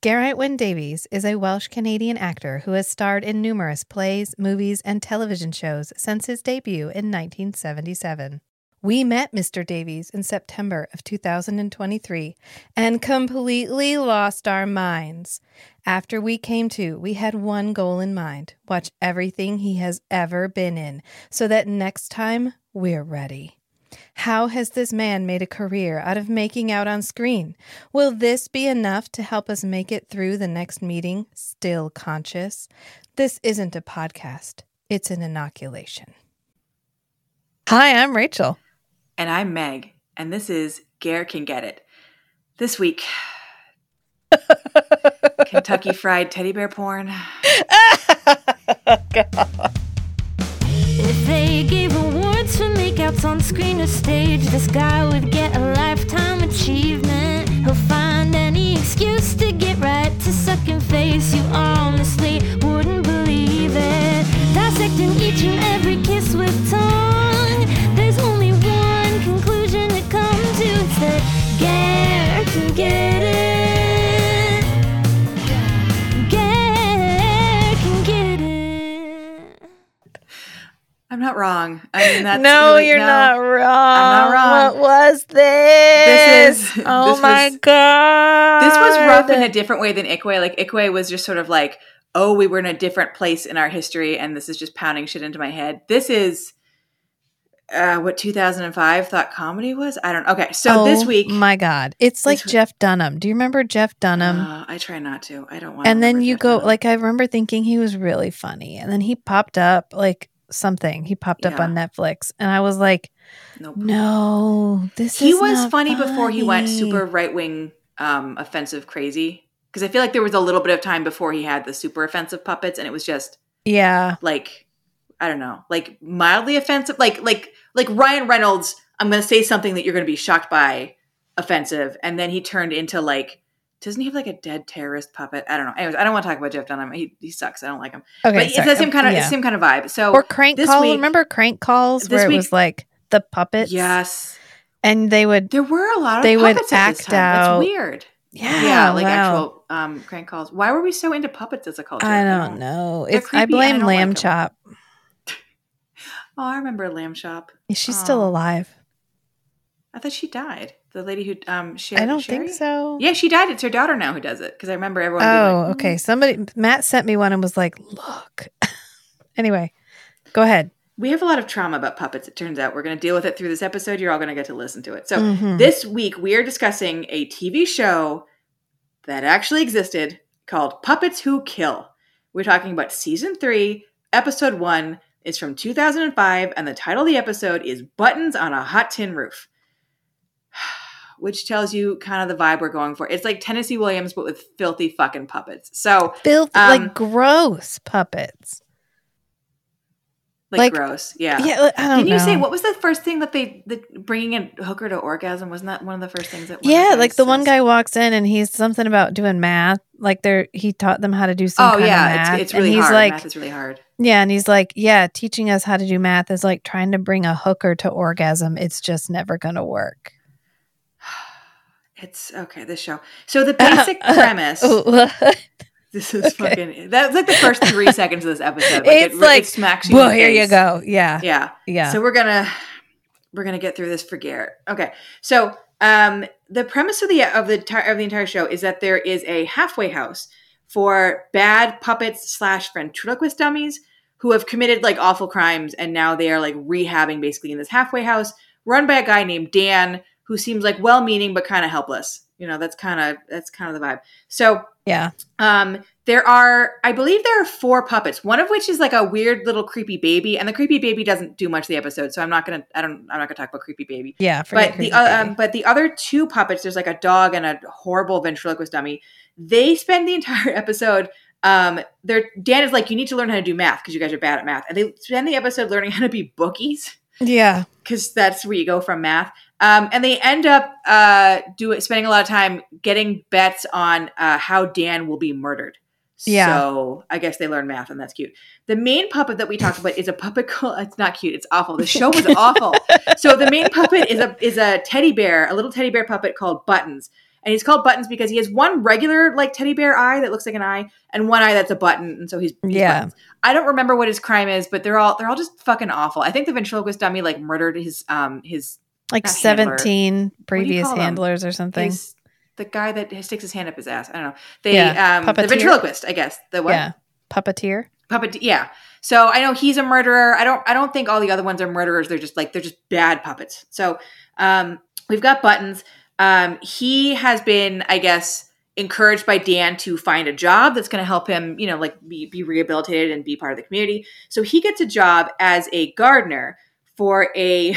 Geraint Wyn Davies is a Welsh-Canadian actor who has starred in numerous plays, movies, and television shows since his debut in 1977. We met Mr. Davies in September of 2023 and completely lost our minds. After we came to, we had one goal in mind: watch everything he has ever been in so that next time we're ready. How has this man made a career out of making out on screen? Will this be enough to help us make it through the next meeting still conscious? This isn't a podcast. It's an inoculation. Hi, I'm Rachel. And I'm Meg, and this is Gare Can Get It. This week, Kentucky Fried Teddy Bear porn. God. If they gave awards for makeouts on screen or stage, this guy would get a lifetime achievement. He'll find any excuse to get right to sucking face. You honestly wouldn't believe it. Dissecting each and every kiss with tongue. There's only one conclusion to come to. It's that Gare can get it. Gare can get it. I'm not wrong. I mean, that's No, really, you're not wrong. I'm not wrong. What was this? This my was- God. This was rough in a different way than Ikwe. Like, Ikwe was just sort of like, oh, we were in a different place in our history, and this is just pounding shit into my head. This is what 2005 thought comedy was? I don't know. Okay, so this week. My God. It's like this- Jeff Dunham. Do you remember Jeff Dunham? I try not to. I don't want to. And then remember you Jeff go, Dunham. like, I remember thinking he was really funny. And then he popped up, like, something. He popped up Yeah. on Netflix. And I was like, Nope. no, this He is was not funny before he went funny. super right-wing, offensive crazy. Because I feel like there was a little bit of time before he had the super offensive puppets, and it was just Yeah. like, I don't know, like mildly offensive, like Ryan Reynolds. I'm going to say something that you're going to be shocked by, offensive, and then he turned into like, doesn't he have like a dead terrorist puppet? I don't know. Anyways, I don't want to talk about Jeff Dunham. He sucks. I don't like him. Okay. But it's the same kind of same kind of vibe. So Or Crank this Call. week- Remember Crank Calls this where it week- was like the puppets? yes, And they would, there were a lot of They would puppets at this act time. out- That's weird. yeah, like wow. actual crank calls. Why were we so into puppets as a culture? I don't know. They're It's I creepy and I blame don't like Lamb them. Chop. Oh, I remember Lamb Chop. She's still Oh. alive. I thought she died. The lady who Sherry. I don't think so. Yeah, she died. It's her daughter now who does it. Because I remember everyone. being Oh, like, okay. Matt sent me one and was like, look. Anyway, go ahead. We have a lot of trauma about puppets. It turns out we're going to deal with it through this episode. You're all going to get to listen to it. So Mhm. this week we are discussing a TV show that actually existed called Puppets Who Kill. We're talking about season 3, episode 1. It's from 2005, and the title of the episode is Buttons on a Hot Tin Roof, which tells you kind of the vibe we're going for. It's like Tennessee Williams, but with filthy fucking puppets. So, Like gross puppets. like Like- gross. Yeah. Yeah, I don't Didn't you know. say, what was the first thing that bringing a hooker to orgasm? Wasn't that one of the first things that one of Yeah, guys like the one says? guy walks in and he's something about doing math. Like he taught them how to do some Oh, kind of yeah. math. It's really and he's hard. like, Math is really hard. yeah, and he's like, yeah, teaching us how to do math is like trying to bring a hooker to orgasm. It's just never going to work. It's okay, this show. So the basic premise, Ooh, this is fucking, that's like the first 3 seconds of this episode. It's like, it smacks you well, in the here you face. go. Yeah. Yeah. Yeah. So we're gonna get through this for Garrett. Okay. So the premise of the entire show is that there is a halfway house for bad puppets / ventriloquist dummies who have committed like awful crimes, and now they are like rehabbing basically in this halfway house run by a guy named Dan, who seems like well-meaning but kind of helpless. You know, that's kind of the vibe. So Yeah. I believe there are 4 puppets, one of which is like a weird little creepy baby, and the creepy baby doesn't do much of the episode, so I'm not gonna talk about creepy baby. Yeah. But the other 2 puppets, there's like a dog and a horrible ventriloquist dummy. They spend the entire episode. Dan is like, you need to learn how to do math because you guys are bad at math, and they spend the episode learning how to be bookies yeah. because that's where you go from math. And they end up spending a lot of time getting bets on how Dan will be murdered. Yeah. So I guess they learn math, and that's cute. The main puppet that we talked about is a puppet called, it's not cute, it's awful. The show was awful. So the main puppet is a teddy bear, a little teddy bear puppet called Buttons. And he's called Buttons because he has one regular like teddy bear eye that looks like an eye and one eye that's a button. And so he's Buttons. I don't remember what his crime is, but they're all just fucking awful. I think the ventriloquist dummy like murdered his like 17 previous handlers or something. The guy that sticks his hand up his ass. I don't know. The ventriloquist, I guess. The what? Yeah. Puppeteer. Yeah. So I know he's a murderer. I don't think all the other ones are murderers. They're just bad puppets. So we've got Buttons. He has been, I guess, encouraged by Dan to find a job that's going to help him, you know, like be rehabilitated and be part of the community. So he gets a job as a gardener for a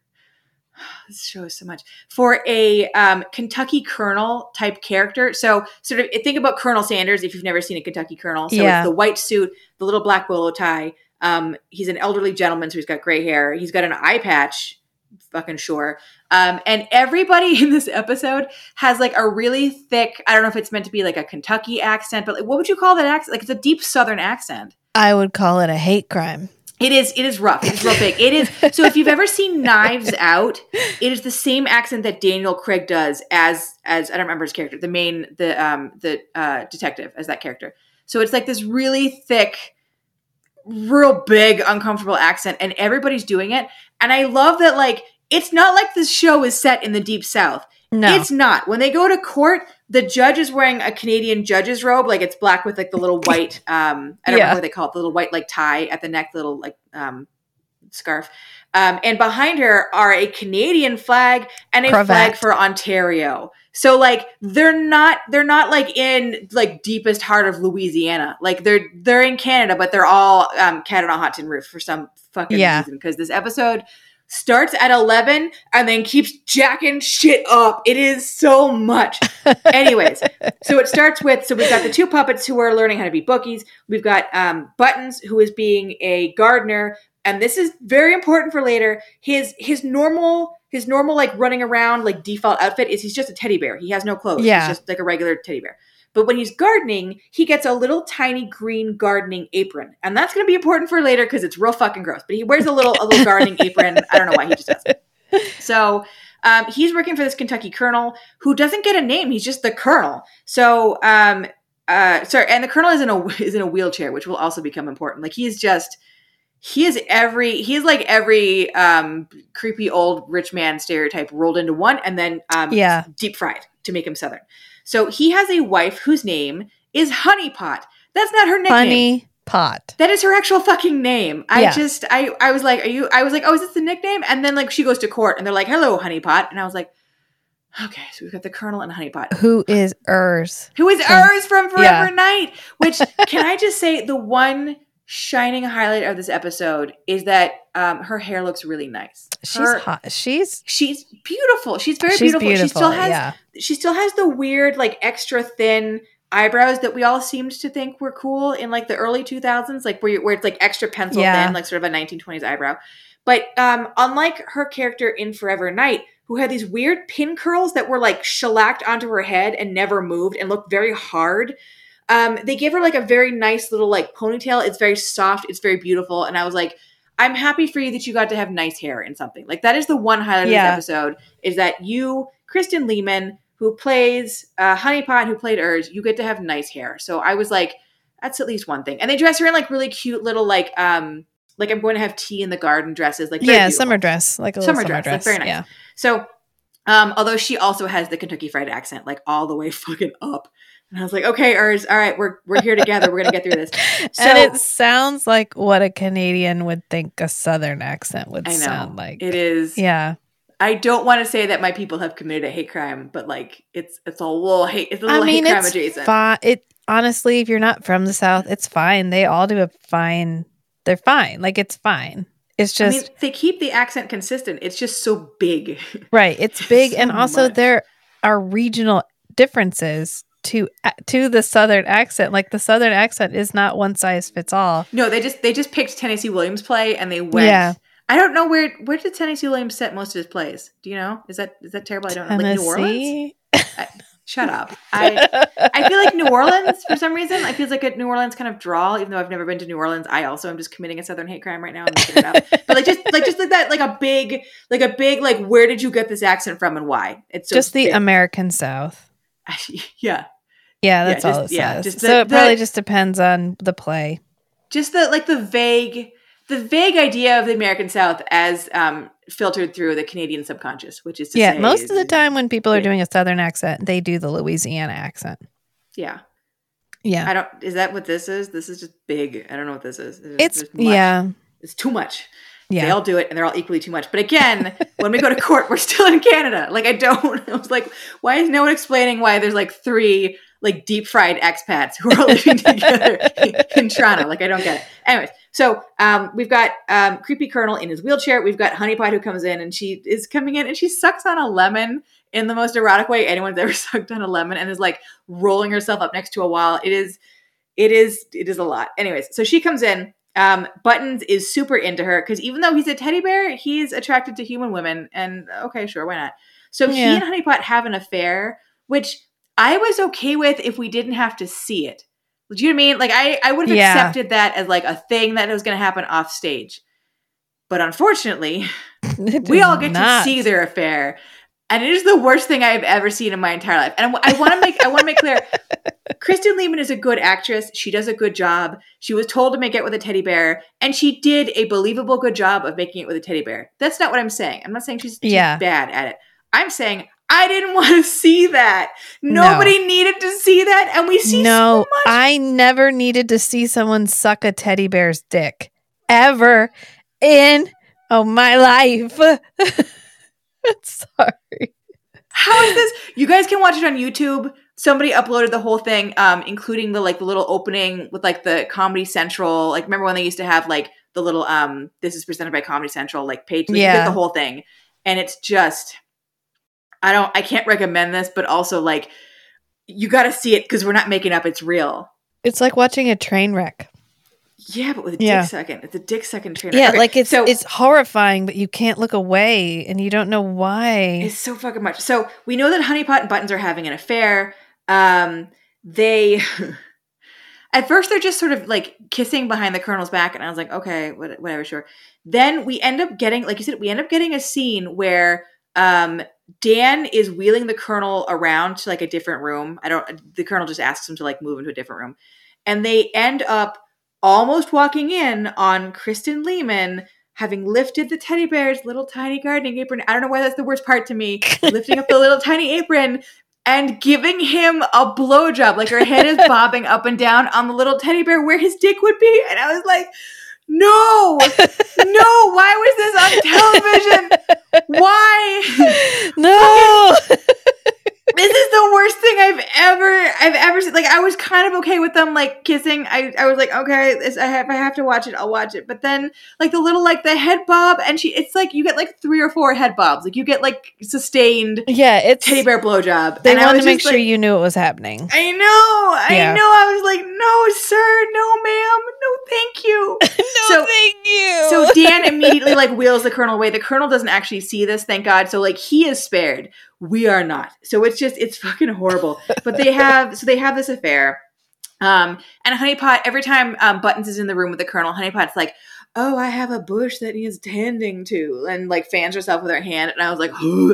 this shows so much for a Kentucky Colonel type character. So sort of think about Colonel Sanders if you've never seen a Kentucky Colonel. So it's the white suit, the little black bolo tie. He's an elderly gentleman, so he's got gray hair. He's got an eye patch. Fucking sure. And everybody in this episode has like a really thick, I don't know if it's meant to be like a Kentucky accent, but like, what would you call that accent? Like it's a deep Southern accent. I would call it a hate crime. It is rough. It's real big. It is. So if you've ever seen Knives Out, it is the same accent that Daniel Craig does as I don't remember his character, the detective as that character. So it's like this really thick, real big, uncomfortable accent, and everybody's doing it. And I love that, like, it's not like this show is set in the Deep South. No. It's not. When they go to court, the judge is wearing a Canadian judge's robe. Like, it's black with, like, the little white, I don't remember what they call it, the little white, like, tie at the neck, the little, like, scarf. And behind her are a Canadian flag and a flag for Ontario. So, like, they're not like in like deepest heart of Louisiana. Like they're in Canada, but they're all cat on a hot tin roof for some fucking reason. Because this episode starts at 11 and then keeps jacking shit up. It is so much. Anyways, so it starts with, so we've got the two puppets who are learning how to be bookies. We've got Buttons, who is being a gardener. And this is very important for later. His normal like running around like default outfit is he's just a teddy bear. He has no clothes. Yeah. He's just like a regular teddy bear. But when he's gardening, he gets a little tiny green gardening apron. And that's going to be important for later because it's real fucking gross. But he wears a little gardening apron. I don't know why, he just does it. So he's working for this Kentucky Colonel who doesn't get a name. He's just the Colonel. So and the Colonel is in a wheelchair, which will also become important. Like he's like every creepy old rich man stereotype rolled into one and then deep fried to make him Southern. So he has a wife whose name is Honey Pot. That's not her nickname. Honey Pot. That is her actual fucking name. I was like, oh, is this the nickname? And then like she goes to court and they're like, hello, Honey Pot. And I was like, okay, so we've got the Colonel and Honey Pot. Who is Urs from Forever Night. Which, can I just say, the one shining highlight of this episode is that her hair looks really nice. She's hot. She's beautiful. She's very beautiful. She still has the weird, like extra thin eyebrows that we all seemed to think were cool in like the early 2000s, like where it's like extra pencil thin, like sort of a 1920s eyebrow. But unlike her character in Forever Night, who had these weird pin curls that were like shellacked onto her head and never moved and looked very hard. They gave her like a very nice little like ponytail. It's very soft. It's very beautiful. And I was like, I'm happy for you that you got to have nice hair in something. Like that is the one highlight of this episode is that you, Kristen Lehman, who plays Honey Pot, who played Urs, you get to have nice hair. So I was like, that's at least one thing. And they dress her in like really cute little like I'm going to have tea in the garden dresses. Like summer dress. Like a little summer dress. Like very nice. Yeah. So although she also has the Kentucky Fried accent like all the way fucking up. And I was like, okay, Urs, all right, we're here together. We're going to get through this. So, and it sounds like what a Canadian would think a Southern accent would sound like. It is. Yeah. I don't want to say that my people have committed a hate crime, but like it's a little hate crime adjacent. Honestly, if you're not from the South, it's fine. They all do fine. They're fine. Like it's fine. It's just they keep the accent consistent. It's just so big. Right. It's big. And also there are regional differences to the Southern accent. Like the Southern accent is not one size fits all. No, they just picked Tennessee Williams' play and they went. Yeah. I don't know where did Tennessee Williams set most of his plays? Do you know? Is that terrible? I don't know. Like New Orleans? Shut up. I feel like New Orleans for some reason. I feel like a New Orleans kind of drawl, even though I've never been to New Orleans. I also am just committing a Southern hate crime right now. I'm making it up. But like just like that, like a big, like where did you get this accent from and why? It's so just the American South. Yeah. Yeah, that's all it says. So it probably just depends on the play. Just the vague idea of the American South as filtered through the Canadian subconscious, which is to say, most of the time when people are doing a Southern accent, they do the Louisiana accent. Yeah. Yeah. Is that what this is? This is just big. I don't know what this is. It's too much. Yeah. They all do it and they're all equally too much. But again, when we go to court, we're still in Canada. Like, I was like, why is no one explaining why there's like 3 like deep fried expats who are living together in Toronto? Like, I don't get it. Anyways, so we've got creepy Colonel in his wheelchair. We've got Honeypot who comes in, and she is coming in and she sucks on a lemon in the most erotic way anyone's ever sucked on a lemon, and is like rolling herself up next to a wall. It is a lot. Anyways, so she comes in. Buttons is super into her because even though he's a teddy bear, he's attracted to human women. And okay, sure, why not? So he and Honeypot have an affair, which I was okay with if we didn't have to see it. Do you know what I mean? Like, I would have accepted that as like a thing that was going to happen off stage. But unfortunately, we all get to see their affair. And it is the worst thing I've ever seen in my entire life. And I want to make clear, Kristen Lehman is a good actress. She does a good job. She was told to make it with a teddy bear, and she did a believable good job of making it with a teddy bear. That's not what I'm saying. I'm not saying she's bad at it. I'm saying I didn't want to see that. Nobody needed to see that, and we see so much. I never needed to see someone suck a teddy bear's dick ever in my life. Sorry. How is this? You guys can watch it on YouTube. Somebody uploaded the whole thing, including the little opening with like the Comedy Central. Like, remember when they used to have like the little this is presented by Comedy Central like page? Like, you get the whole thing, and it's just I can't recommend this, but also like you got to see it because we're not making up. It's real. It's like watching a train wreck. Yeah, but with a dick sucking. It's a dick sucking train. Yeah, okay, like it's horrifying, but you can't look away and you don't know why. It's so fucking much. So we know that Honeypot and Buttons are having an affair. They at first they're just sort of like kissing behind the Colonel's back, and I was like, okay, whatever, sure. Then we end up getting, like you said, a scene where Dan is wheeling the Colonel around to like a different room. The Colonel just asks him to like move into a different room, and they end up almost walking in on Kristen Lehman having lifted the teddy bear's little tiny gardening apron. I don't know why that's the worst part to me. Lifting up the little tiny apron and giving him a blowjob. Like, her head is bobbing up and down on the little teddy bear where his dick would be. And I was like, no, why was this on television? Why? No. This is the worst thing I've ever seen. Like, I was kind of okay with them like kissing. I was like, okay, if I have to watch it, I'll watch it. But then like the little like the head bob, and it's like you get like 3 or 4 head bobs. Like, you get like sustained it's teddy bear blowjob. They wanted to make sure you knew it was happening. I know. I was like, no, sir, no, ma'am, no, thank you. Thank you. So Dan immediately like wheels the Colonel away. The Colonel doesn't actually see this, thank God. So like he is spared. We are not. So it's fucking horrible. But they have this affair. And Honeypot, every time Buttons is in the room with the Colonel, Honeypot's like, oh, I have a bush that needs tending to, and like fans herself with her hand. And I was like,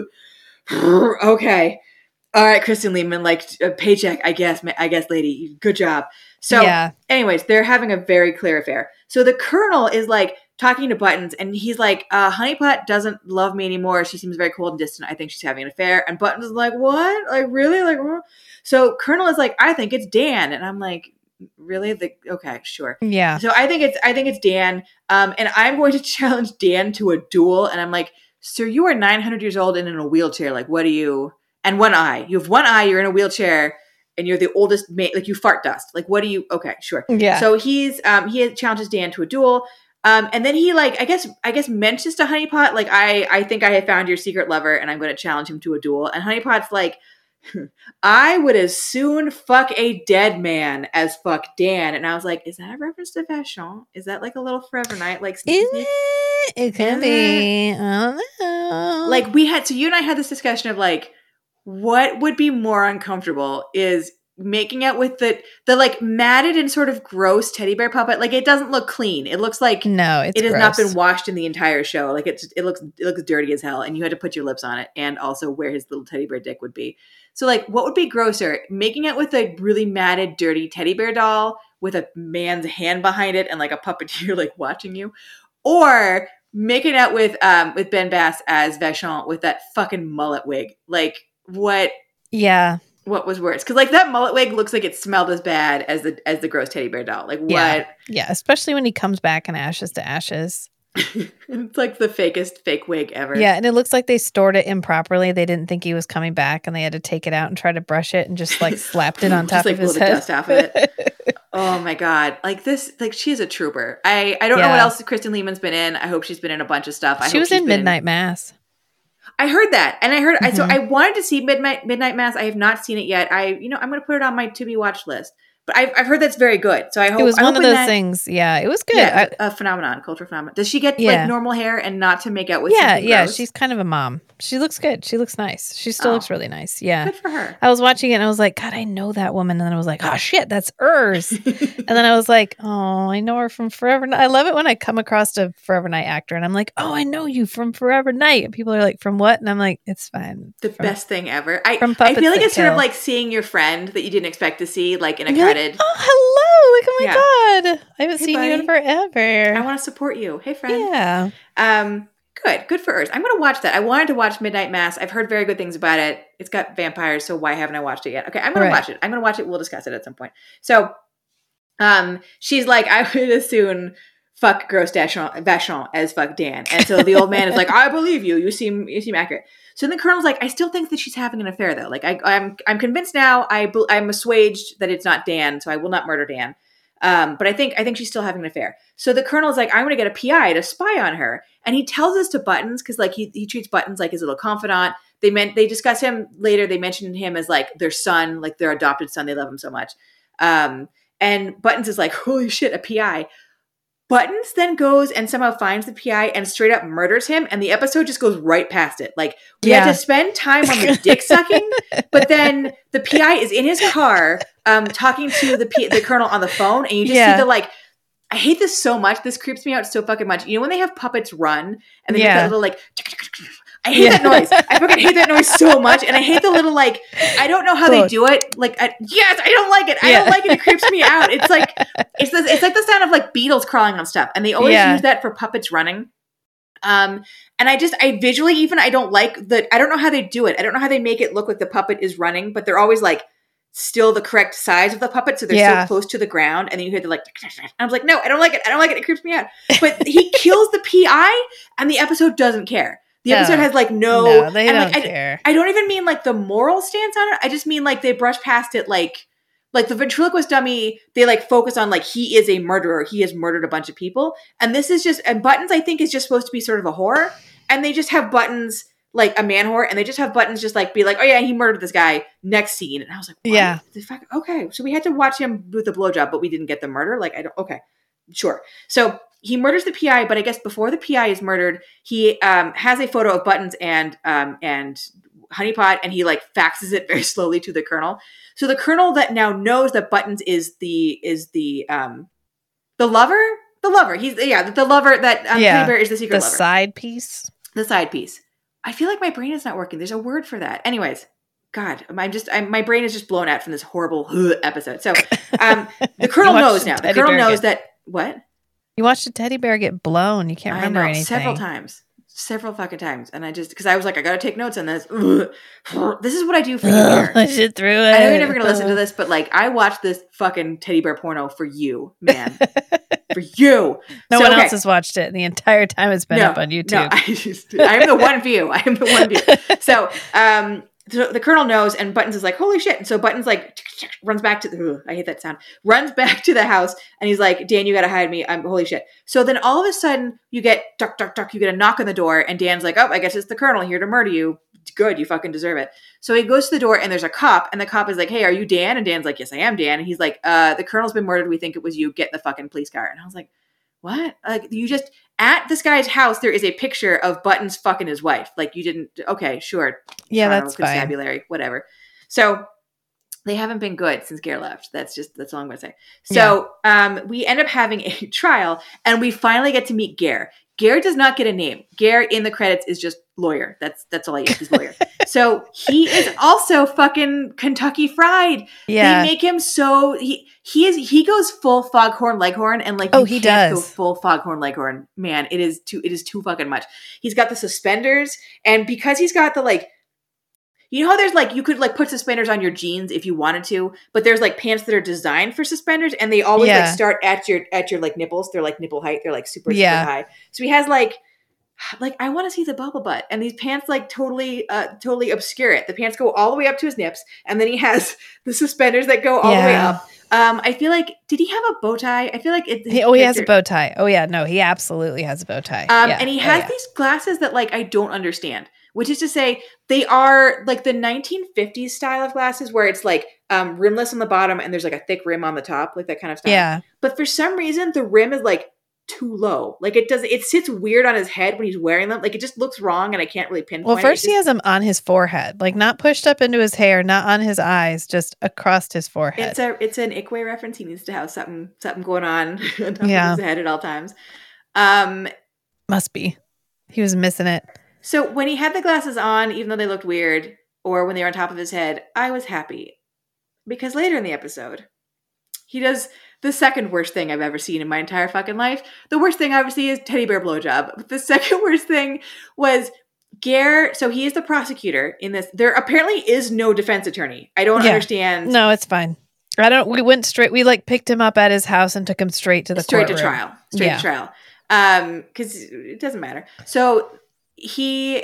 okay. All right, Kristen Lehman, like a paycheck, I guess, lady. Good job. So anyways, they're having a very clear affair. So the Colonel is like talking to Buttons, and he's like, Honeypot doesn't love me anymore. She seems very cold and distant. I think she's having an affair. And Buttons is like, what? Like, really? Like, what? So Colonel is like, I think it's Dan. And I'm like, really? Okay, sure. Yeah. So I think it's Dan. And I'm going to challenge Dan to a duel. And I'm like, sir, you are 900 years old and in a wheelchair. Like, what do you? And one eye. You have one eye. You're in a wheelchair. And you're the oldest mate. Like, you fart dust. Like, what do you? Okay, sure. Yeah. So he challenges Dan to a duel. And then he like, I guess mentions to Honeypot, like, I think I have found your secret lover and I'm going to challenge him to a duel. And Honeypot's like, I would as soon fuck a dead man as fuck Dan. And I was like, is that a reference to Vachon? Is that like a little Forever Night? Like, it could be. I don't know. Like, so you and I had this discussion of like, what would be more uncomfortable is making out with the like matted and sort of gross teddy bear puppet. Like, it doesn't look clean. It looks like No, it's it has gross. not been washed in the entire show. Like, it looks dirty as hell, and you had to put your lips on it, and also where his little teddy bear dick would be. So, like, what would be grosser? Making out with a really matted, dirty teddy bear doll with a man's hand behind it and like a puppeteer like watching you, or making out with Ben Bass as Vachon with that fucking mullet wig? Like, what? Yeah. What was worse? Because like that mullet wig looks like it smelled as bad as the gross teddy bear doll. Like, what? Yeah, especially when he comes back in ashes to ashes. It's like the fakest fake wig ever. Yeah, and it looks like they stored it improperly. They didn't think he was coming back, and they had to take it out and try to brush it, and just like slapped it on top just, like, of his blow the head. dust off of it. Oh my god! Like this, like she is a trooper. I don't know what else Kristen Lehman's been in. I hope she's been in a bunch of stuff. She was in Midnight Mass. I heard that, and I heard so I wanted to see Midnight Mass. I have not seen it yet. I'm going to put it on my to be watched list. But I've heard that's very good. So I hope it was one of those that, things. Yeah, it was good. Yeah, a phenomenon, culture phenomenon. Does she get like normal hair and not to make out with? Yeah. Gross? She's kind of a mom. She looks good. She looks nice. She still looks really nice. Yeah, good for her. I was watching it and I was like, God, I know that woman. And then I was like, oh shit, that's Urs. And then I was like, oh, I know her from Forever Night. I love it when I come across a Forever Night actor and I'm like, oh, I know you from Forever Night. And people are like, from what? And I'm like, it's fine. Best thing ever. I feel like it's sort of like seeing your friend that you didn't expect to see, like in a credit. Like, oh, hello. Like, oh my God. I haven't seen you in forever. I want to support you. Hey, friend. Yeah. Good for Urs. I'm going to watch that. I wanted to watch Midnight Mass. I've heard very good things about it. It's got vampires, so why haven't I watched it yet? Okay, I'm going to watch it. I'm going to watch it. We'll discuss it at some point. So, she's like, I would as soon fuck gross Vachon as fuck Dan. And so the old man is like, I believe you. You seem accurate. So then the Colonel's like, I still think that she's having an affair though. Like I'm convinced now. I'm assuaged that it's not Dan, so I will not murder Dan. But I think she's still having an affair. So the Colonel's like, I'm going to get a PI to spy on her. And he tells this to Buttons because like he treats Buttons like his little confidant. They discuss him later. They mentioned him as like their son, like their adopted son. They love him so much. And Buttons is like, holy shit, a PI. Buttons then goes and somehow finds the PI and straight up murders him. And the episode just goes right past it. Like we had to spend time on the dick sucking, but then the PI is in his car talking to the Colonel on the phone. And you just see the like, I hate this so much. This creeps me out so fucking much. You know when they have puppets run and they have that little like, I hate that noise. I fucking hate that noise so much. And I hate the little like, I don't know how they do it. Like, I don't like it. I don't like it. It creeps me out. It's like, it's like the sound of like beetles crawling on stuff. And they always use that for puppets running. And I visually even, I don't like I don't know how they do it. I don't know how they make it look like the puppet is running, but they're always like, still the correct size of the puppet, so they're so close to the ground, and then you hear the like. I was like, no, I don't like it. I don't like it. It creeps me out. But he kills the PI, and the episode doesn't care. The episode has like no they don't care. I don't even mean like the moral stance on it. I just mean like they brush past it, like the ventriloquist dummy. They like focus on like he is a murderer. He has murdered a bunch of people, and this is just and Buttons. I think is just supposed to be sort of a horror, and they just have Buttons. Like a man whore, and they just have Buttons just like be like, oh yeah, he murdered this guy. Next scene, and I was like, what? Yeah, the fuck? Okay, so we had to watch him with the blowjob, but we didn't get the murder. Like, I don't. Okay, sure. So he murders the PI, but I guess before the PI is murdered, he has a photo of Buttons and Honeypot, and he like faxes it very slowly to the Colonel. So the Colonel that now knows that Buttons is the lover. The lover. He's the lover that Teddy Bear is the secret lover. The side piece. The side piece. I feel like my brain is not working. There's a word for that. Anyways, God, my brain is just blown out from this horrible episode. So the Colonel knows now. The Colonel knows that what? You watched a teddy bear get blown. You can't remember anything. Several fucking times. And I just, because I was like, I got to take notes on this. This is what I do for you. I should through it. I know you're never going to listen to this, but like, I watched this fucking teddy bear porno for you, man. For you. No one else has watched it the entire time it's been up on YouTube. No, I am the one view. So, so the Colonel knows, and Buttons is like, holy shit. And so Buttons like runs back to I hate that sound, runs back to the house, and he's like, Dan, you got to hide me. I'm holy shit. So then all of a sudden you get duck, duck, duck. You get a knock on the door, and Dan's like, oh, I guess it's the Colonel here to murder you. Good. You fucking deserve it. So he goes to the door, and there's a cop, and the cop is like, hey, are you Dan? And Dan's like, yes, I am Dan. And he's like, the Colonel's been murdered. We think it was you. Get in the fucking police car. And I was like, what? Like, you just, at this guy's house, there is a picture of Buttons fucking his wife. Like, you didn't, okay, sure. Yeah, that's constabulary, fine. Whatever. So They haven't been good since Gare left. That's all I'm going to say. So we end up having a trial, and we finally get to meet Gare. Gare does not get a name. Gare in the credits is just lawyer. That's all he is. He's lawyer. So he is also fucking Kentucky Fried. Yeah. They make him so he goes full Foghorn Leghorn, and like he can't does go full Foghorn Leghorn. Man, it is too fucking much. He's got the suspenders, and because he's got the like. You know how there's like, you could like put suspenders on your jeans if you wanted to, but there's like pants that are designed for suspenders, and they always like start at your like nipples. They're like nipple height. They're like super high. So he has like I want to see the bubble butt, and these pants like totally obscure it. The pants go all the way up to his nips, and then he has the suspenders that go all the way up. I feel like, did he have a bow tie? I feel like he has a bow tie. Oh yeah, no, he absolutely has a bow tie. And he has these glasses that like I don't understand. Which is to say, they are like the 1950s style of glasses where it's like rimless on the bottom and there's like a thick rim on the top, like that kind of stuff. Yeah. But for some reason, the rim is like too low. Like it sits weird on his head when he's wearing them. Like it just looks wrong, and I can't really pinpoint. Well, first he has them on his forehead, like not pushed up into his hair, not on his eyes, just across his forehead. It's an Ickway reference. He needs to have something going on top of his head at all times. Must be. He was missing it. So when he had the glasses on, even though they looked weird, or when they were on top of his head, I was happy. Because later in the episode, he does the second worst thing I've ever seen in my entire fucking life. The worst thing, obviously, is teddy bear blowjob. But the second worst thing was Gare. So he is the prosecutor in this. There apparently is no defense attorney. I don't understand. No, it's fine. We went straight. We like picked him up at his house and took him straight to the courtroom. Straight to trial. Because it doesn't matter. So he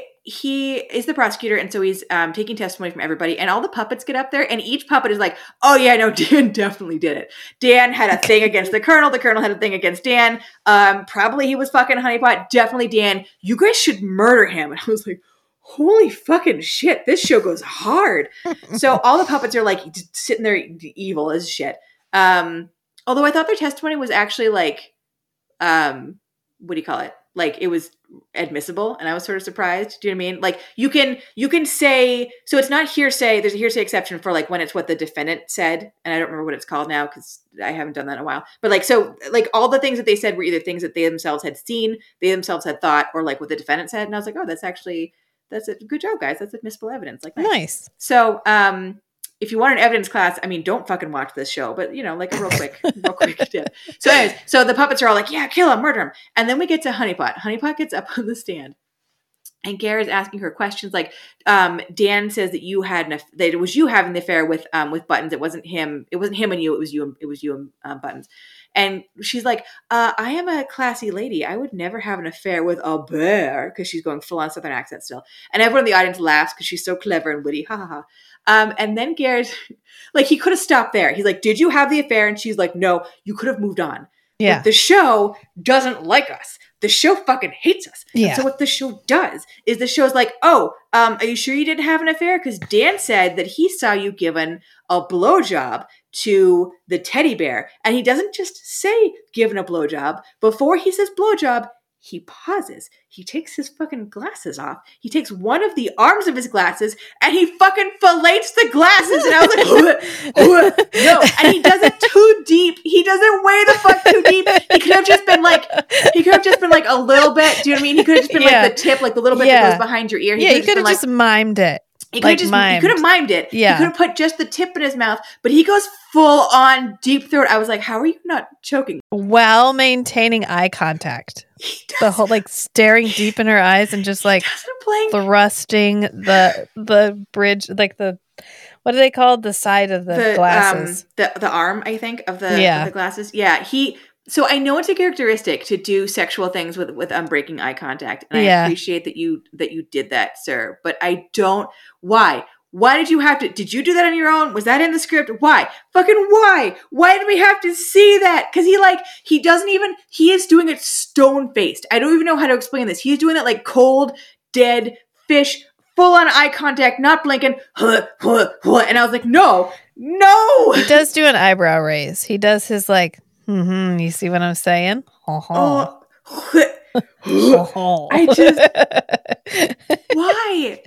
is the prosecutor, and so he's taking testimony from everybody, and all the puppets get up there, and each puppet is like, oh yeah, no, Dan definitely did it. Dan had a thing against the colonel had a thing against Dan, probably he was fucking Honeypot, definitely Dan, you guys should murder him. And I was like, holy fucking shit, this show goes hard. So all the puppets are like sitting there evil as shit. Although I thought their testimony was actually like, what do you call it? Like it was admissible, and I was sort of surprised. Do you know what I mean? Like you can say, so it's not hearsay. There's a hearsay exception for like when it's what the defendant said, and I don't remember what it's called now because I haven't done that in a while. But like, so like all the things that they said were either things that they themselves had seen, they themselves had thought, or like what the defendant said. And I was like, oh, that's a good job, guys. That's admissible evidence. Like nice. So if you want an evidence class, I mean, don't fucking watch this show, but you know, like a real quick tip. So anyways, so the puppets are all like, yeah, kill him, murder him. And then we get to Honeypot. Honeypot gets up on the stand, and Gare is asking her questions like, Dan says that that it was you having the affair with Buttons. It wasn't him and you, it was you and Buttons. And she's like, I am a classy lady. I would never have an affair with a bear, because she's going full on Southern accent still. And everyone in the audience laughs because she's so clever and witty. Ha ha ha. And then Gare's like, he could have stopped there. He's like, did you have the affair? And she's like, no, you could have moved on. Yeah. But the show doesn't like us. The show fucking hates us. Yeah. And so what the show does is the show's like, oh, are you sure you didn't have an affair? Because Dan said that he saw you given a blowjob to the teddy bear. And he doesn't just say given a blowjob. Before he says blowjob, he pauses. He takes his fucking glasses off. He takes one of the arms of his glasses and he fucking fillets the glasses. And I was like, no. And he does it too deep. He does it way the fuck too deep. He could have just been like a little bit. Do you know what I mean? He could have just been like the tip, like the little bit that goes behind your ear. He could have just mimed it. He could have mimed it. Yeah. He could have put just the tip in his mouth, but he goes full on deep throat. I was like, how are you not choking? While maintaining eye contact. The whole like staring deep in her eyes and just like thrusting the bridge, like the, what are they called? The side of the glasses. The arm, I think, of the glasses. Yeah. So I know it's a characteristic to do sexual things with breaking eye contact, and I appreciate that you did that, sir. But I don't. Why? Why did you have to? Did you do that on your own? Was that in the script? Why? Fucking why? Why did we have to see that? Because he is doing it stone faced. I don't even know how to explain this. He's doing it like cold, dead fish, full on eye contact, not blinking. And I was like, no. He does do an eyebrow raise. He does his like. You see what I'm saying? I just why?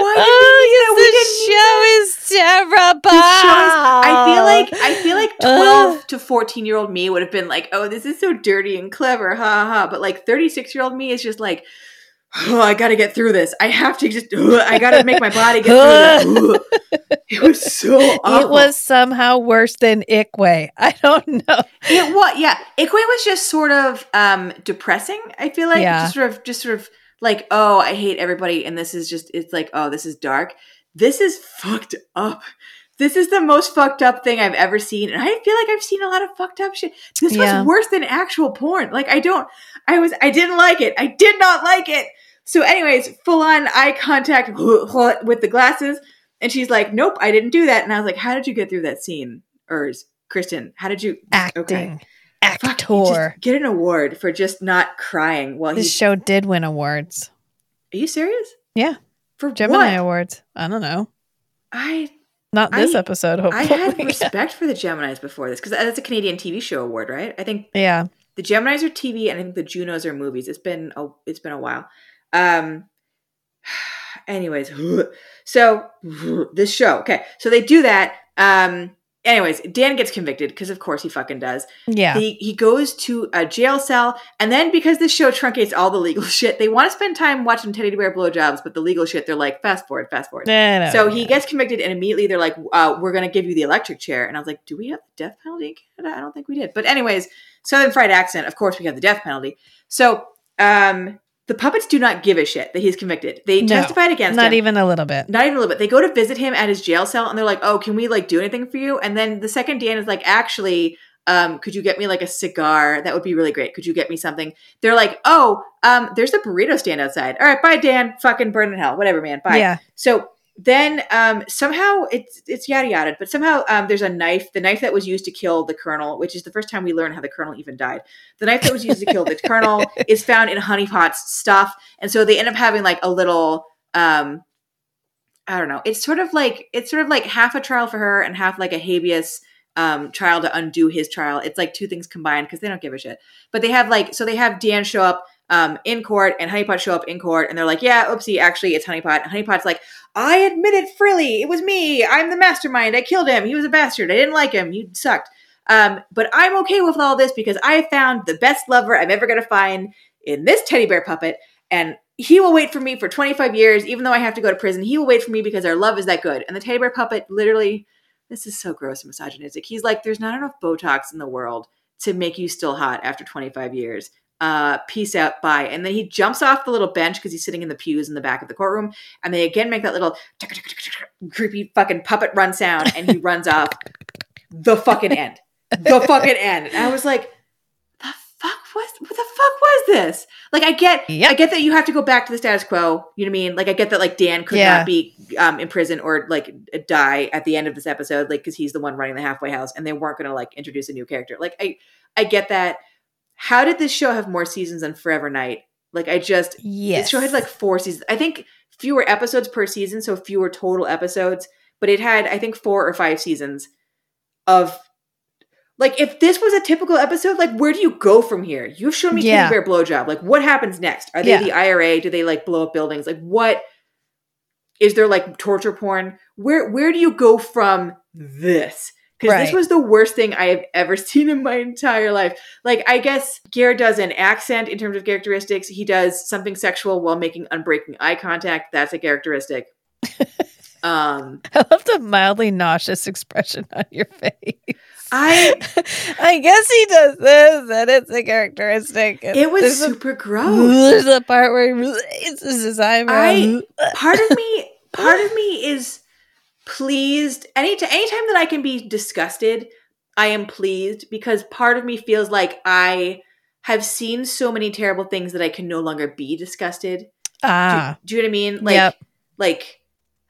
Oh, the show is terrible. I feel like 12 to 14-year-old me would have been like, oh, this is so dirty and clever, ha ha ha. But like 36-year-old me is just like, oh, I gotta get through this. I have to just, I gotta make my body get through this. It was so awful. It was somehow worse than Ikwe. I don't know. It was, yeah. Ikwe was just sort of depressing, I feel like. Yeah. Just sort of like, oh, I hate everybody. And this is just, it's like, oh, this is dark. This is fucked up. This is the most fucked up thing I've ever seen. And I feel like I've seen a lot of fucked up shit. This was worse than actual porn. Like, I didn't like it. I did not like it. So anyways, full on eye contact with the glasses. And she's like, nope, I didn't do that. And I was like, how did you get through that scene? Kristen, how did you? Acting. Okay. Actor. Just get an award for just not crying while this show did win awards. Are you serious? Yeah. For Gemini what? Awards. I don't know. Not this episode, hopefully. I had respect for the Geminis before this because that's a Canadian TV show award, right? I think the Geminis are TV and I think the Junos are movies. It's been a while. Anyways, so this show. Okay, so they do that. Anyways, Dan gets convicted because of course he fucking does. Yeah. He goes to a jail cell, and then because this show truncates all the legal shit, they want to spend time watching teddy bear blowjobs, but the legal shit, they're like, fast forward. So he gets convicted, and immediately they're like, we're going to give you the electric chair. And I was like, do we have the death penalty in Canada? I don't think we did. But anyways, Southern fried accent, of course we have the death penalty. So the puppets do not give a shit that he's convicted. They testified against him. Not even a little bit. Not even a little bit. They go to visit him at his jail cell, and they're like, oh, can we like do anything for you? And then the second Dan is like, actually, could you get me like a cigar? That would be really great. Could you get me something? They're like, oh, there's a burrito stand outside. All right, bye, Dan. Fucking burn in hell. Whatever, man. Bye. Yeah. So then somehow it's yada yada, but somehow there's a knife, the knife that was used to kill the colonel, which is the first time we learn how the colonel even died. The knife that was used to kill the colonel is found in Honey Pot's stuff. And so they end up having like a little, I don't know. It's sort of like half a trial for her and half like a habeas trial to undo his trial. It's like two things combined because they don't give a shit. But they have like, so they have Dan show up in court and Honey Pot show up in court, and they're like, yeah, oopsie, actually it's Honey Pot. And Honey Pot's like, I admit it freely. It was me. I'm the mastermind. I killed him. He was a bastard. I didn't like him. He sucked. But I'm okay with all this because I have found the best lover I'm ever going to find in this teddy bear puppet. And he will wait for me for 25 years, even though I have to go to prison. He will wait for me because our love is that good. And the teddy bear puppet literally, this is so gross and misogynistic. He's like, there's not enough Botox in the world to make you still hot after 25 years. Peace out, bye. And then he jumps off the little bench because he's sitting in the pews in the back of the courtroom, and they again make that little creepy fucking puppet run sound, and he runs off the fucking end. And I was like, what the fuck was this? Like, I get that you have to go back to the status quo. You know what I mean? Like, I get that like Dan could not be in prison or like die at the end of this episode, like because he's the one running the halfway house, and they weren't going to like introduce a new character. Like, I get that. How did this show have more seasons than Forever Night? Like, this show had like 4 seasons. I think fewer episodes per season, so fewer total episodes. But it had, I think, 4 or 5 seasons of, like, if this was a typical episode, like, where do you go from here? You've shown me Teddy Bear Blowjob. Like, what happens next? Are they the IRA? Do they, like, blow up buildings? Like, what? Is there, like, torture porn? Where do you go from this? Because this was the worst thing I have ever seen in my entire life. Like, I guess Garrett does an accent in terms of characteristics. He does something sexual while making unbreaking eye contact. That's a characteristic. I love the mildly nauseous expression on your face. I guess he does this, and it's a characteristic. It was super gross. There's a part where he releases his eyebrow. Part of me is pleased. Anytime that I can be disgusted, I am pleased, because part of me feels like I have seen so many terrible things that I can no longer be disgusted. Do you know what I mean? Like,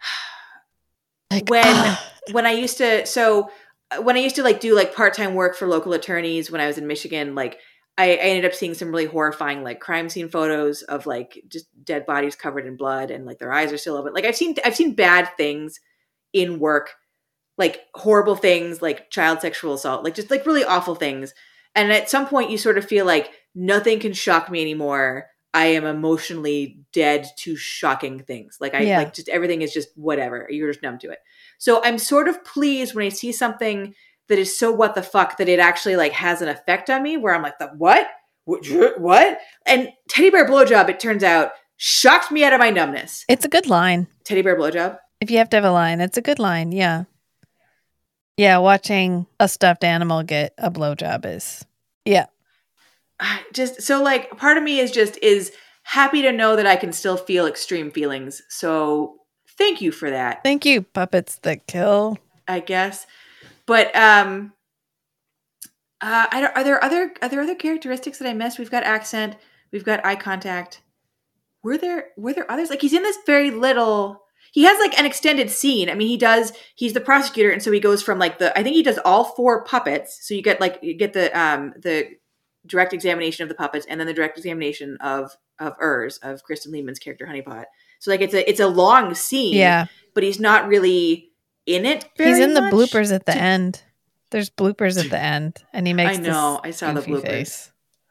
when I used to like do like part-time work for local attorneys when I was in Michigan, like I ended up seeing some really horrifying like crime scene photos of like just dead bodies covered in blood and like their eyes are still open. Like I've seen bad things in work, like horrible things, like child sexual assault, like just like really awful things. And at some point you sort of feel like nothing can shock me anymore. I am emotionally dead to shocking things. Like like just everything is just whatever. You're just numb to it. So I'm sort of pleased when I see something that is so what the fuck that it actually like has an effect on me where I'm like, the what? What? And teddy bear blowjob, it turns out, shocked me out of my numbness. It's a good line. Teddy bear blowjob? If you have to have a line, it's a good line. Yeah. Yeah, watching a stuffed animal get a blowjob is, yeah. Just so like part of me is happy to know that I can still feel extreme feelings. So thank you for that. Thank you, puppets that kill. I guess. But are there other characteristics that I missed? We've got accent, we've got eye contact. Were there others? Like he's in this very little. He has like an extended scene. I mean, he's the prosecutor, and so he goes from like I think he does all 4 puppets. So you get the direct examination of the puppets, and then the direct examination of Kristen Lehman's character Honeypot. So like it's a long scene. Yeah, but he's not really in it. He's in much. The bloopers at the end. There's bloopers at the end, and he makes. I know. I saw the bloopers. Face.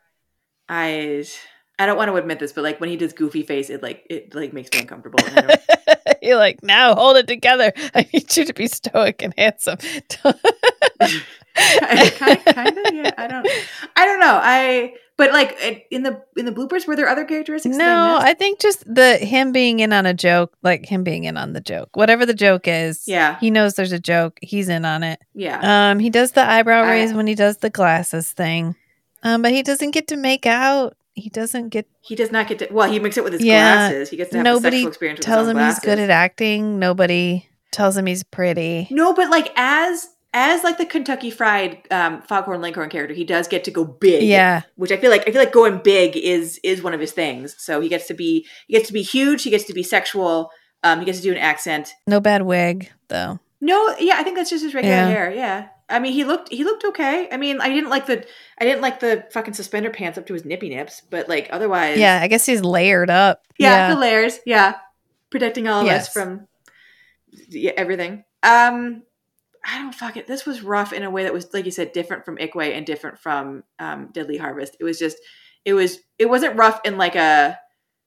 I don't want to admit this, but like when he does goofy face, it makes me uncomfortable. You're like, now hold it together. I need you to be stoic and handsome. kind of, yeah. I don't know. But like in the bloopers, were there other characteristics? No, I think just him being in on a joke, like him being in on the joke, whatever the joke is. Yeah, he knows there's a joke. He's in on it. Yeah. He does the eyebrow raise when he does the glasses thing. But he doesn't get to make out. He does not get to. Well, he makes it with his glasses. He gets to have a sexual experience with his own glasses. Nobody tells him he's good at acting. Nobody tells him he's pretty. No, but like as like the Kentucky Fried Foghorn Leghorn character, he does get to go big. Yeah, which I feel like going big is one of his things. So he gets to be huge. He gets to be sexual. He gets to do an accent. No bad wig though. No, yeah, I think that's just his regular hair. Yeah. I mean, he looked okay. I mean, I didn't like the fucking suspender pants up to his nippy nips, but like otherwise, yeah, I guess he's layered up. Yeah, the layers, yeah, protecting all of us from everything. I don't fuck it. This was rough in a way that was, like you said, different from Ickway and different from Deadly Harvest. It was just, it wasn't rough in like a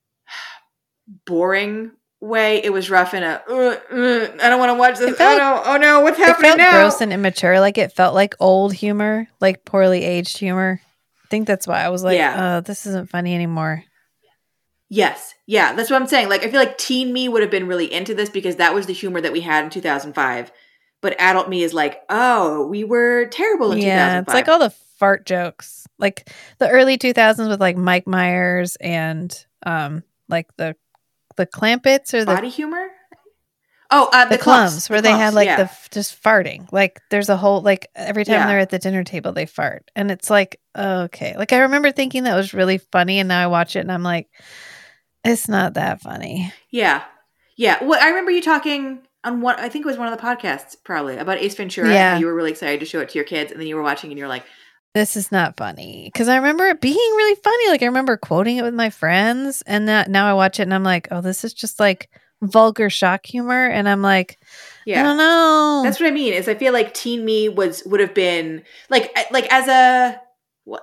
boring way. It was rough in a I don't want to watch this. Oh no, what's happening now? It felt gross and immature. Like it felt like old humor, like poorly aged humor. I think that's why I was like, this isn't funny anymore. Yes. Yeah, that's what I'm saying. Like I feel like teen me would have been really into this because that was the humor that we had in 2005. But adult me is like, oh, we were terrible in 2005. Yeah, it's like all the fart jokes. Like the early 2000s with like Mike Myers and like the Clampets or the body humor. Oh, the Clumps, where they had like the just farting. Like there's a whole like every time they're at the dinner table they fart, and it's like okay. Like I remember thinking that was really funny, and now I watch it and I'm like, it's not that funny. Yeah. Well, I remember you talking on one. I think it was one of the podcasts probably about Ace Ventura. Yeah, and you were really excited to show it to your kids, and then you were watching and you're like, this is not funny. Because I remember it being really funny. Like I remember quoting it with my friends, and that now I watch it and I'm like, oh, this is just like vulgar shock humor. And I'm like, I don't know. That's what I mean. Is I feel like teen me would have been like as a. Well,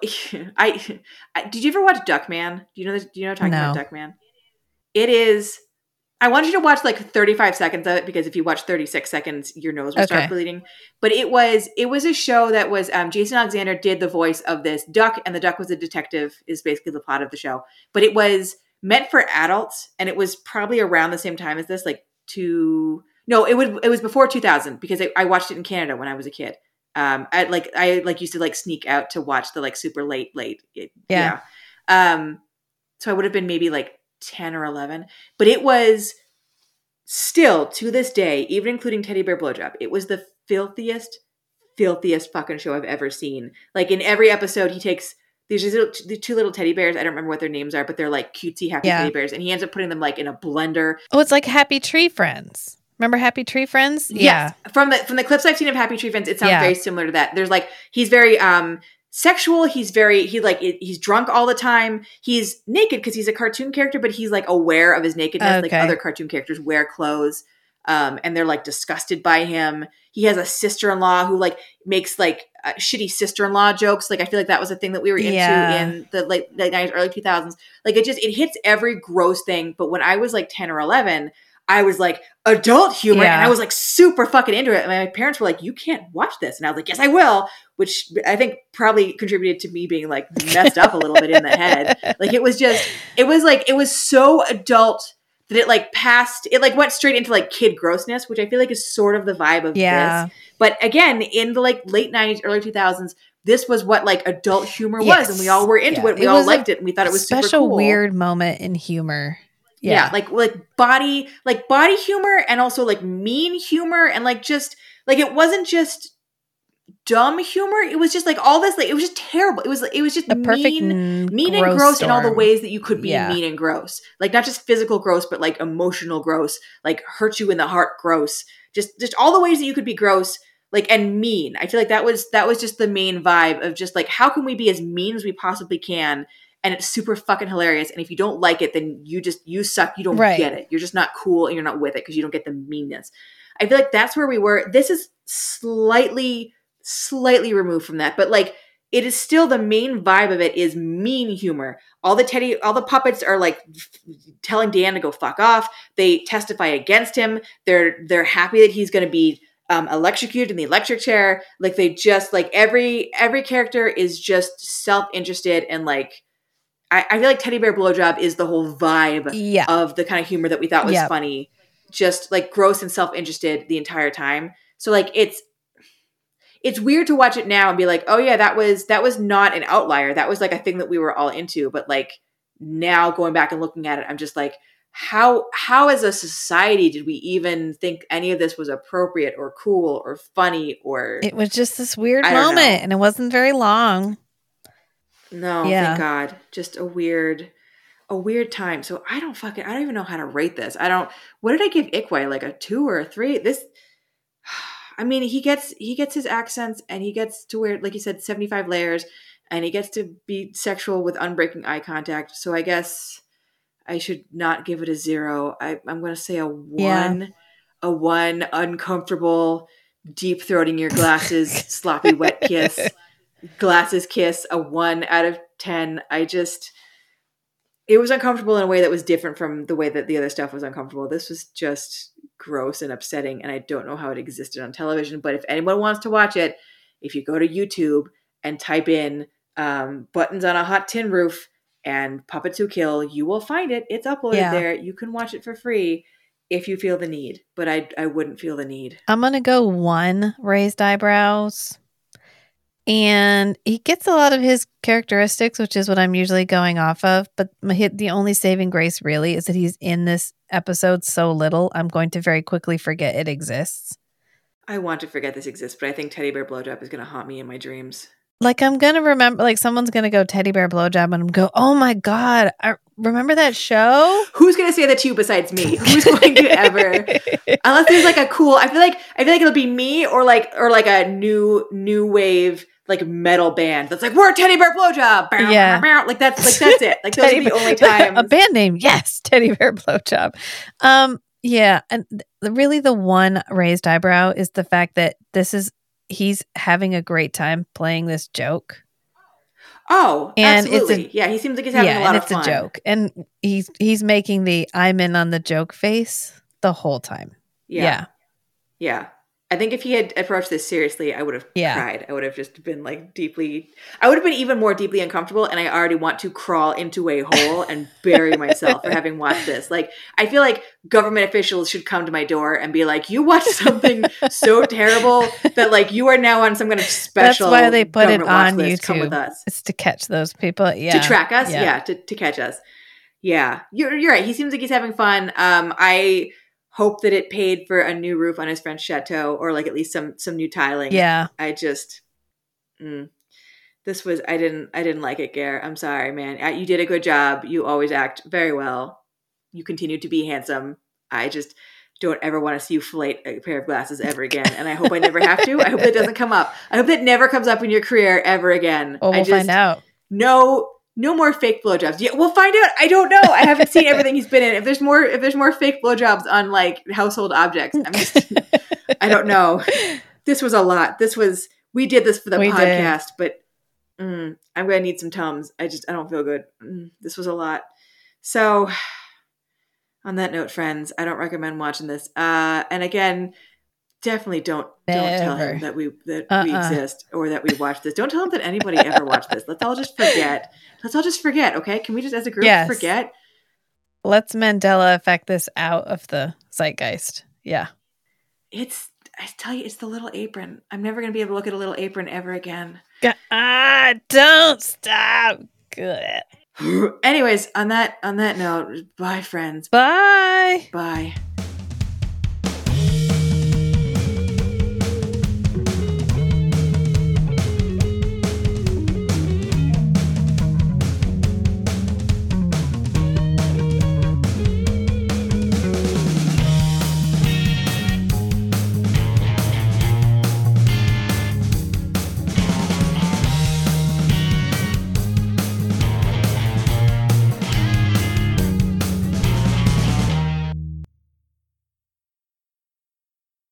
did you ever watch Duckman? Do you know talking about Duckman? It is. I want you to watch like 35 seconds of it because if you watch 36 seconds, your nose will start bleeding. But it was a show that was Jason Alexander did the voice of this duck, and the duck was a detective. Is basically the plot of the show. But it was meant for adults, and it was probably around the same time as this. It was before 2000 because I watched it in Canada when I was a kid. I used to like sneak out to watch the like super late. Yeah. So I would have been maybe like 10 or 11, but it was still to this day, even including Teddy Bear Blowjob, it was the filthiest fucking show I've ever seen. Like in every episode, he takes these two little teddy bears. I don't remember what their names are, but they're like cutesy happy teddy bears, and he ends up putting them like in a blender. Oh, it's like Happy Tree Friends. Remember Happy Tree Friends? Yes. From the clips I've seen of Happy Tree Friends, it sounds very similar to that. There's like he's very sexual. He's drunk all the time. He's naked because he's a cartoon character, but he's like aware of his nakedness. Like other cartoon characters wear clothes, and they're like disgusted by him. He has a sister-in-law who like makes like shitty sister-in-law jokes. Like I feel like that was a thing that we were into in the late 90s, early 2000s. Like it hits every gross thing. But when I was like 10 or 11, I was like adult humor and I was like super fucking into it. And my parents were like, you can't watch this. And I was like, yes, I will. Which I think probably contributed to me being like messed up a little bit in the head. Like it was so adult that it like passed, it like went straight into like kid grossness, which I feel like is sort of the vibe of this. But again, in the like late 90s, early 2000s, this was what like adult humor was. And we all were into it. We all liked it. And we thought it was super cool. Special weird moment in humor. Yeah, like body humor and also like mean humor and like just like it wasn't just dumb humor. It was just like all this like it was just terrible. It was just the perfect mean and gross in all the ways that you could be mean and gross. Like not just physical gross, but like emotional gross, like hurt you in the heart gross. Just all the ways that you could be gross, like and mean. I feel like that was just the main vibe of just like how can we be as mean as we possibly can. And it's super fucking hilarious. And if you don't like it, then you suck. You don't get it. You're just not cool and you're not with it because you don't get the meanness. I feel like that's where we were. This is slightly removed from that. But like it is still the main vibe of it is mean humor. All the puppets are like telling Dan to go fuck off. They testify against him. They're happy that he's going to be electrocuted in the electric chair. Like they just like every character is just self-interested and like I feel like Teddy Bear Blowjob is the whole vibe of the kind of humor that we thought was funny. Just like gross and self-interested the entire time. So like it's weird to watch it now and be like, oh yeah, that was not an outlier. That was like a thing that we were all into. But like now going back and looking at it, I'm just like, how as a society did we even think any of this was appropriate or cool or funny or it was just this weird moment and it wasn't very long. No, thank God. Just a weird time. So I don't even know how to rate this. What did I give Ikwai? Like a 2 or a 3? I mean, he gets his accents and he gets to wear, like you said, 75 layers and he gets to be sexual with unbreaking eye contact. So I guess I should not give it a 0. I'm going to say a 1, a 1 uncomfortable, deep throating your glasses, sloppy wet kiss. Glasses kiss, a 1 out of 10. It was uncomfortable in a way that was different from the way that the other stuff was uncomfortable. This was just gross and upsetting, and I don't know how it existed on television. But if anyone wants to watch it, if you go to YouTube and type in Buttons on a Hot Tin Roof and Puppets Who Kill, you will find it. It's uploaded there. You can watch it for free if you feel the need, but I wouldn't feel the need. I'm going to go 1 raised eyebrows. And he gets a lot of his characteristics, which is what I'm usually going off of. But the only saving grace really is that he's in this episode so little, I'm going to very quickly forget it exists. I want to forget this exists, but I think Teddy Bear Blowjob is going to haunt me in my dreams. Like I'm going to remember, like someone's going to go Teddy Bear Blowjob and I'm go, oh my God, I remember that show? Who's going to say that to you besides me? Who's going to ever? Unless there's like a cool, I feel like it'll be me or like a new wave like metal band that's like, we're Teddy Bear Blowjob. Yeah. Like that's it. Like those are the only times. A band name, yes, Teddy Bear Blowjob. Yeah, and really the one raised eyebrow is the fact that he's having a great time playing this joke. Oh, and absolutely. He seems like he's having a lot of fun. It's a joke. And he's making the I'm in on the joke face the whole time. Yeah. I think if he had approached this seriously, I would have cried. I would have just been like I would have been even more deeply uncomfortable. And I already want to crawl into a hole and bury myself for having watched this. Like, I feel like government officials should come to my door and be like, you watched something so terrible that like you are now on some kind of special. That's why they put it on YouTube. Come with us. It's to catch those people. Yeah. To track us. Yeah. To catch us. Yeah. You're right. He seems like he's having fun. I hope that it paid for a new roof on his French chateau or like at least some new tiling. Yeah. I just, I didn't like it, Gare. I'm sorry, man. You did a good job. You always act very well. You continue to be handsome. I just don't ever want to see you fillet a pair of glasses ever again. And I hope I never have to. I hope that doesn't come up. I hope that never comes up in your career ever again. Oh, we'll find out. No more fake blowjobs. Yeah, we'll find out. I don't know. I haven't seen everything he's been in. If there's more fake blowjobs on like household objects, I don't know. This was a lot. We did this for the We did. podcast, but I'm going to need some Tums. I don't feel good. This was a lot. So on that note, friends, I don't recommend watching this. And again, definitely don't tell him that we exist or that we watch this. Don't tell him that anybody ever watched this. Let's all just forget. Okay. Can we just as a group forget? Let's Mandela effect this out of the zeitgeist. Yeah. I tell you, it's The Little Apron. I'm never going to be able to look at A Little Apron ever again. Don't stop. Good. Anyways, on that note, bye, friends. Bye. Bye.